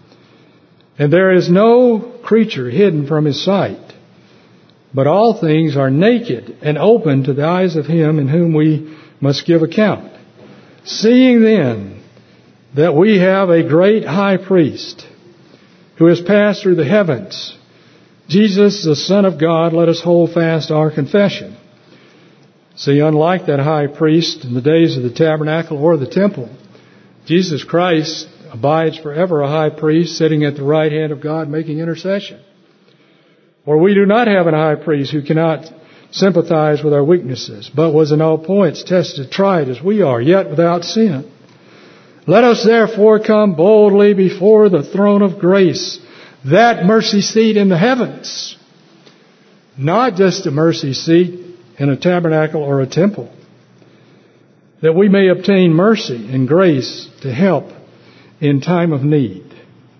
And there is no creature hidden from his sight, but all things are naked and open to the eyes of him in whom we must give account. Seeing then that we have a great high priest who has passed through the heavens, Jesus, the Son of God, let us hold fast our confession. See, unlike that high priest in the days of the tabernacle or the temple, Jesus Christ abides forever a high priest sitting at the right hand of God making intercession. For we do not have a high priest who cannot sympathize with our weaknesses, but was in all points tested, tried as we are, yet without sin. Let us therefore come boldly before the throne of grace, that mercy seat in the heavens. Not just a mercy seat in a tabernacle or a temple. That we may obtain mercy and grace to help in time of need.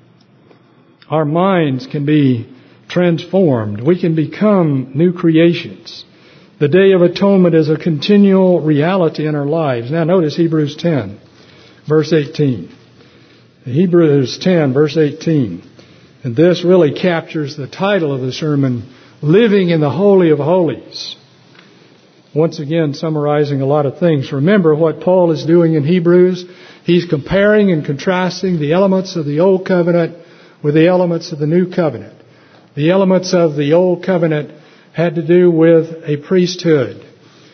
Our minds can be transformed. We can become new creations. The Day of Atonement is a continual reality in our lives. Now notice Hebrews 10, verse 18. Hebrews 10, verse 18. And this really captures the title of the sermon, Living in the Holy of Holies. Once again, summarizing a lot of things. Remember what Paul is doing in Hebrews. He's comparing and contrasting the elements of the Old Covenant with the elements of the New Covenant. The elements of the Old Covenant had to do with a priesthood.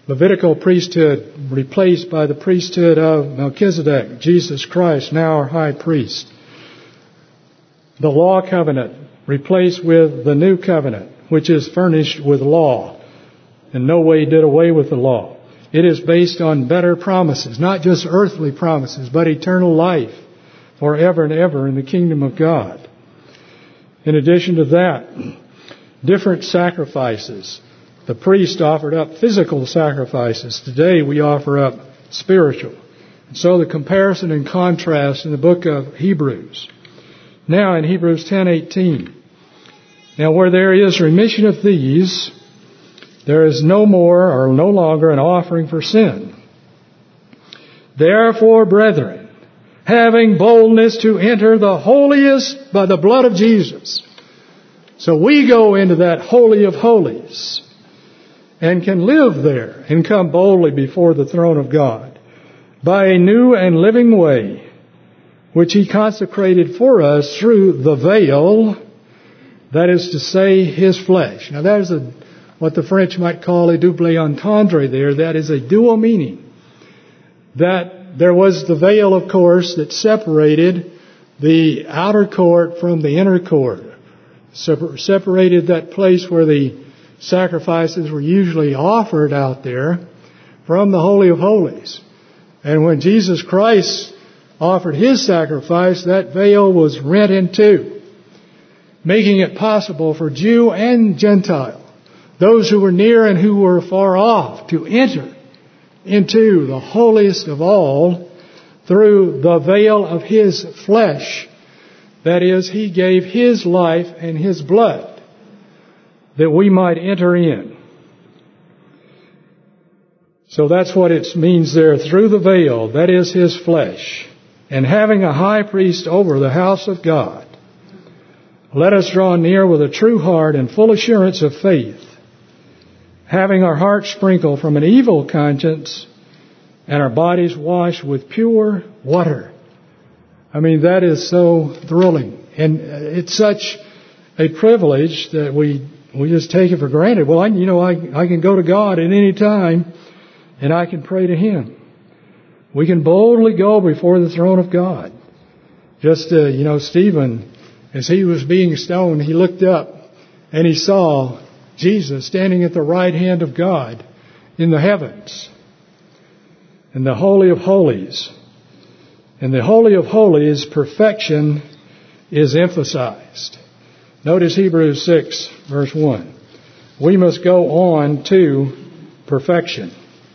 Levitical priesthood replaced by the priesthood of Melchizedek, Jesus Christ, now our high priest. The law covenant replaced with the new covenant, which is furnished with law. In no way did away with the law. It is based on better promises, not just earthly promises, but eternal life forever and ever in the kingdom of God. In addition to that, different sacrifices. The priest offered up physical sacrifices. Today we offer up spiritual. And so the comparison and contrast in the book of Hebrews. Now in Hebrews 10:18. Now where there is remission of these, there is no more or no longer an offering for sin. Therefore, brethren, having boldness to enter the holiest by the blood of Jesus. So we go into that holy of holies and can live there and come boldly before the throne of God by a new and living way, which He consecrated for us through the veil, that is to say, His flesh. Now that is what the French might call a double entendre there. That is a dual meaning. That there was the veil, of course, that separated the outer court from the inner court. Separated that place where the sacrifices were usually offered out there from the Holy of Holies. And when Jesus Christ offered His sacrifice, that veil was rent in two, making it possible for Jew and Gentile, those who were near and who were far off, to enter into the holiest of all through the veil of His flesh. That is, He gave His life and His blood that we might enter in. So that's what it means there, through the veil, that is His flesh. And having a high priest over the house of God, let us draw near with a true heart and full assurance of faith, having our hearts sprinkled from an evil conscience and our bodies washed with pure water. I mean, that is so thrilling. And it's such a privilege that we just take it for granted. Well, I can go to God at any time and I can pray to Him. We can boldly go before the throne of God. Just, Stephen, as he was being stoned, he looked up and he saw Jesus standing at the right hand of God in the heavens, in the Holy of Holies. In the Holy of Holies, perfection is emphasized. Notice Hebrews 6, verse 1. We must go on to perfection.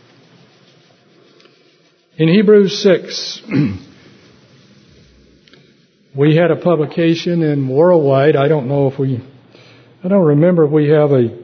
In Hebrews 6, we had a publication in Worldwide. I don't remember if we have a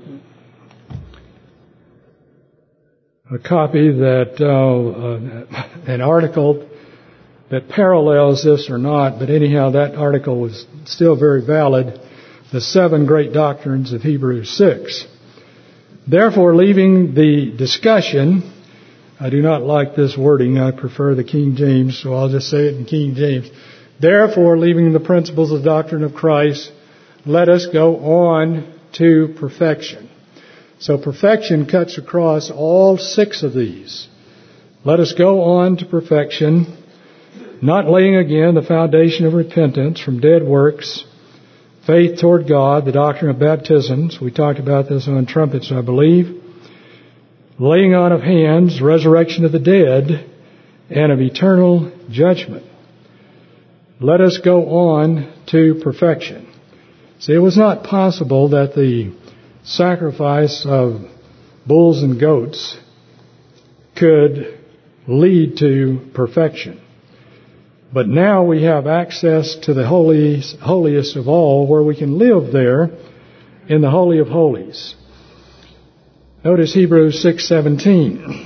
copy that, an article that parallels this or not, but anyhow, that article was still very valid. The 7 great doctrines of Hebrews 6. Therefore, leaving the discussion, I do not like this wording. I prefer the King James, so I'll just say it in King James. Therefore, leaving the principles of the doctrine of Christ, let us go on to perfection. So perfection cuts across all 6 of these. Let us go on to perfection, not laying again the foundation of repentance from dead works, faith toward God, the doctrine of baptisms. We talked about this on trumpets, I believe. Laying on of hands, resurrection of the dead, and of eternal judgment. Let us go on to perfection. See, it was not possible that the sacrifice of bulls and goats could lead to perfection. But now we have access to the holiest of all, where we can live there in the Holy of Holies. Notice Hebrews 6:17.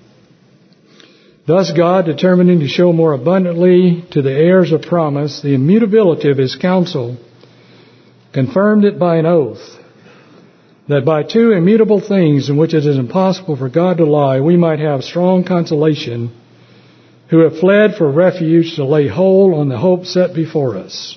Thus God, determining to show more abundantly to the heirs of promise the immutability of His counsel, confirmed it by an oath, that by 2 immutable things in which it is impossible for God to lie, we might have strong consolation, who have fled for refuge to lay hold on the hope set before us.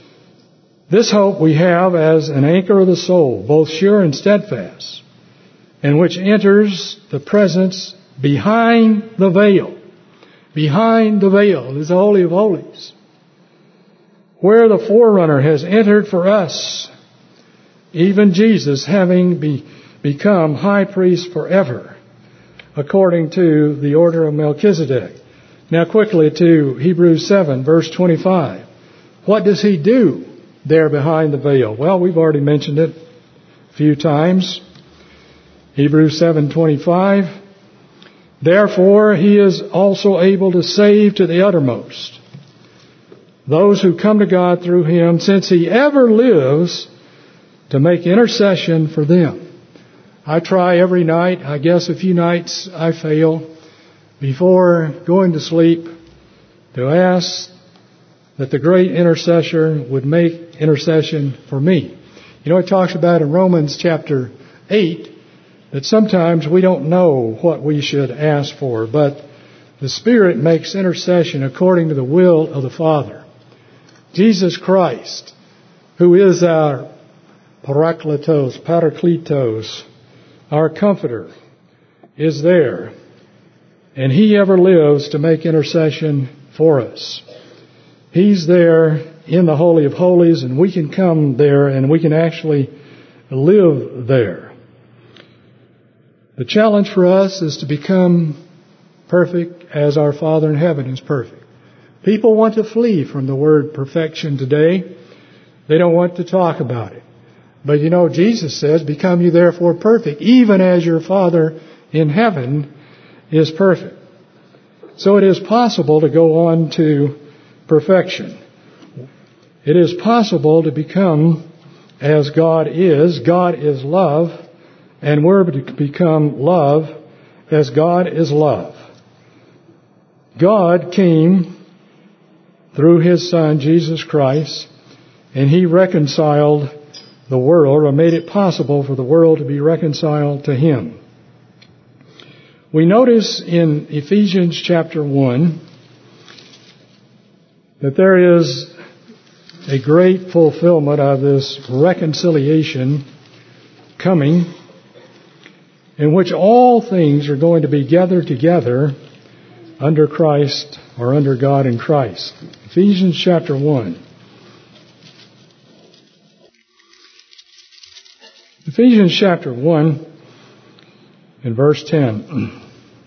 This hope we have as an anchor of the soul, both sure and steadfast, and which enters the presence behind the veil. Behind the veil is the Holy of Holies, where the forerunner has entered for us, even Jesus having become high priest forever, according to the order of Melchizedek. Now quickly to Hebrews 7, verse 25. What does he do there behind the veil? Well, we've already mentioned it a few times. Hebrews 7:25. Therefore, he is also able to save to the uttermost those who come to God through him, since he ever lives to make intercession for them. I try every night, I guess a few nights I fail, before going to sleep, to ask that the great intercessor would make intercession for me. You know, it talks about in Romans chapter 8 that sometimes we don't know what we should ask for, but the Spirit makes intercession according to the will of the Father. Jesus Christ, who is our Parakletos, our Comforter, is there, and he ever lives to make intercession for us. He's there in the Holy of Holies, and we can come there and we can actually live there. The challenge for us is to become perfect as our Father in heaven is perfect. People want to flee from the word perfection today. They don't want to talk about it. But you know, Jesus says, become you therefore perfect, even as your Father in heaven is perfect. So it is possible to go on to perfection. It is possible to become as God is. God is love, and we're to become love as God is love. God came through his Son, Jesus Christ, and he reconciled the world, or made it possible for the world to be reconciled to him. We notice in Ephesians chapter 1 that there is a great fulfillment of this reconciliation coming, in which all things are going to be gathered together under Christ, or under God in Christ. Ephesians chapter 1. Ephesians chapter 1 and verse 10.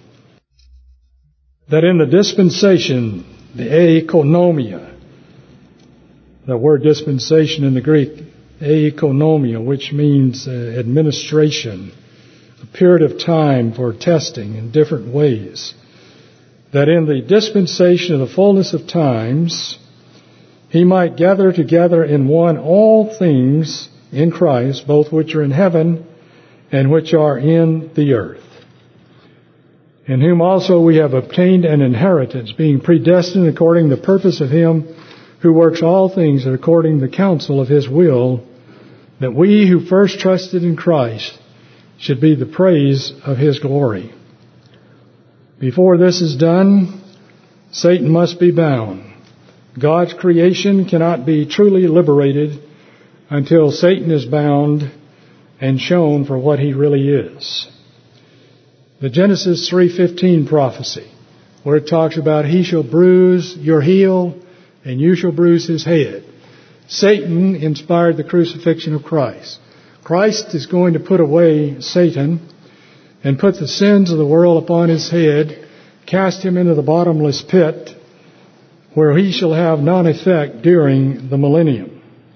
That in the dispensation, the eikonomia, the word dispensation in the Greek, eikonomia, which means administration, a period of time for testing in different ways. That in the dispensation of the fullness of times, he might gather together in one all things in Christ, both which are in heaven and which are in the earth. In whom also we have obtained an inheritance, being predestined according to the purpose of him who works all things according to the counsel of his will, that we who first trusted in Christ should be the praise of his glory. Before this is done, Satan must be bound. God's creation cannot be truly liberated until Satan is bound and shown for what he really is. The Genesis 3:15 prophecy, where it talks about he shall bruise your heel and you shall bruise his head. Satan inspired the crucifixion of Christ. Christ is going to put away Satan and put the sins of the world upon his head, cast him into the bottomless pit, where he shall have none effect during the millennium.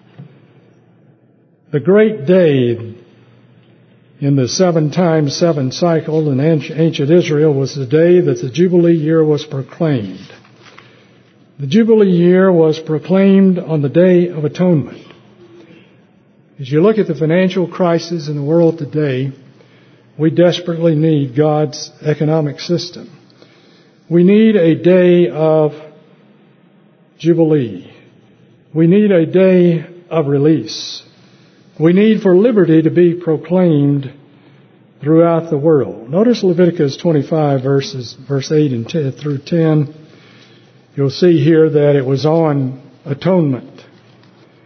The great day in the 7 times 7 cycle in ancient Israel was the day that the Jubilee year was proclaimed. The Jubilee year was proclaimed on the Day of Atonement. As you look at the financial crisis in the world today, we desperately need God's economic system. We need a day of Jubilee. We need a day of release. We need for liberty to be proclaimed throughout the world. Notice Leviticus 25 verse 8 and 10 through 10. You'll see here that it was on atonement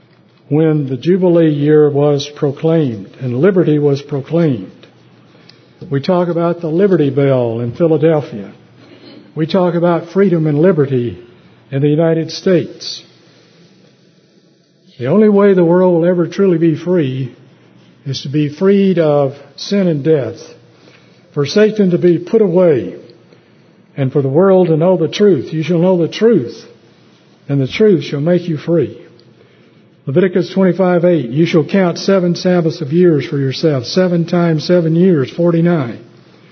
when the Jubilee year was proclaimed and liberty was proclaimed. We talk about the Liberty Bell in Philadelphia. We talk about freedom and liberty in the United States. The only way the world will ever truly be free is to be freed of sin and death, for Satan to be put away, and for the world to know the truth. You shall know the truth, and the truth shall make you free. Leviticus 25:8, you shall count 7 Sabbaths of years for yourself. 7 times 7 years, 49.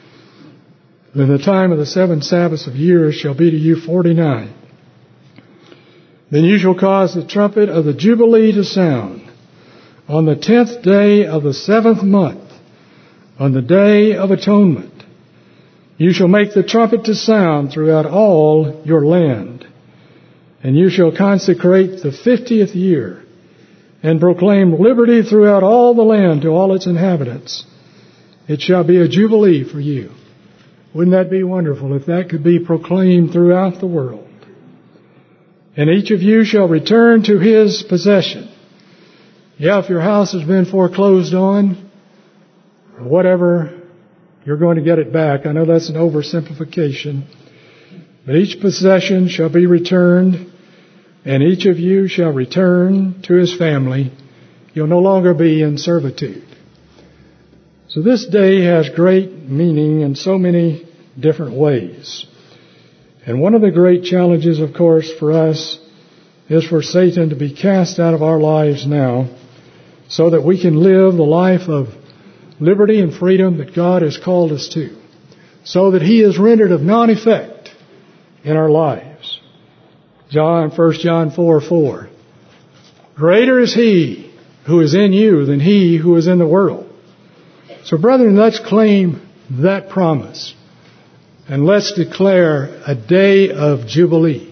Then the time of the 7 Sabbaths of years shall be to you 49. Then you shall cause the trumpet of the Jubilee to sound on the 10th day of the 7th month, on the day of atonement. You shall make the trumpet to sound throughout all your land. And you shall consecrate the 50th year and proclaim liberty throughout all the land to all its inhabitants. It shall be a jubilee for you. Wouldn't that be wonderful if that could be proclaimed throughout the world? And each of you shall return to his possession. Yeah, if your house has been foreclosed on, or whatever, you're going to get it back. I know that's an oversimplification. But each possession shall be returned, and each of you shall return to his family. You'll no longer be in servitude. So this day has great meaning in so many different ways. And one of the great challenges, of course, for us is for Satan to be cast out of our lives now so that we can live the life of liberty and freedom that God has called us to, so that he is rendered of non-effect in our lives. 1 John 4:4. Greater is he who is in you than he who is in the world. So brethren, let's claim that promise. And let's declare a day of jubilee.